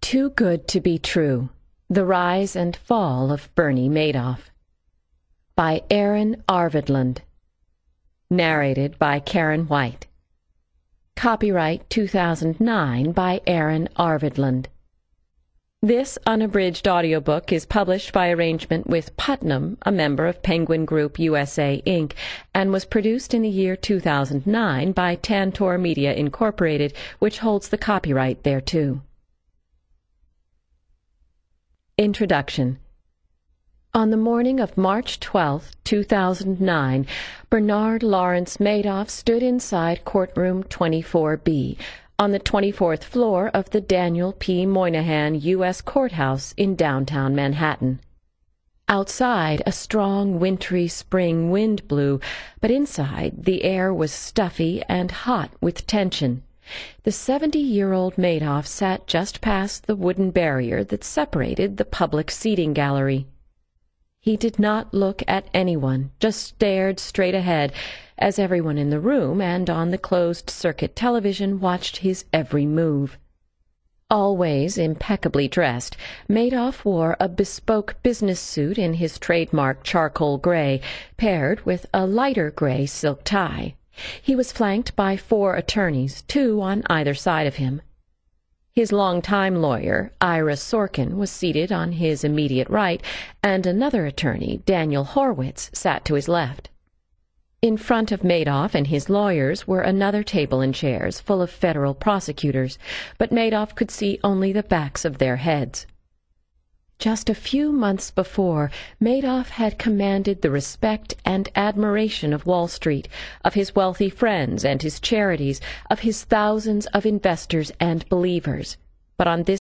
Too Good to Be True: The Rise and Fall of Bernie Madoff by Aaron Arvidland. Narrated by Karen White. Copyright 2009 by Aaron Arvidland. This unabridged audiobook is published by arrangement with Putnam, a member of Penguin Group USA, Inc., and was produced in the year 2009 by Tantor Media, Incorporated, which holds the copyright thereto. Introduction. On the morning of March 12, 2009, Bernard Lawrence Madoff stood inside courtroom 24B on the 24th floor of the Daniel P. Moynihan U.S. Courthouse in downtown Manhattan. Outside, a strong, wintry spring wind blew, but inside the air was stuffy and hot with tension. The 70-year-old Madoff sat just past the wooden barrier that separated the public seating gallery. He did not look at anyone, just stared straight ahead, as everyone in the room and on the closed-circuit television watched his every move. Always impeccably dressed, Madoff wore a bespoke business suit in his trademark charcoal gray, paired with a lighter gray silk tie. He was flanked by 4 attorneys, 2 on either side of him. His longtime lawyer, Ira Sorkin, was seated on his immediate right, and another attorney, Daniel Horwitz, sat to his left. In front of Madoff and his lawyers were another table and chairs full of federal prosecutors, but Madoff could see only the backs of their heads. Just a few months before, Madoff had commanded the respect and admiration of Wall Street, of his wealthy friends and his charities, of his thousands of investors and believers. But on this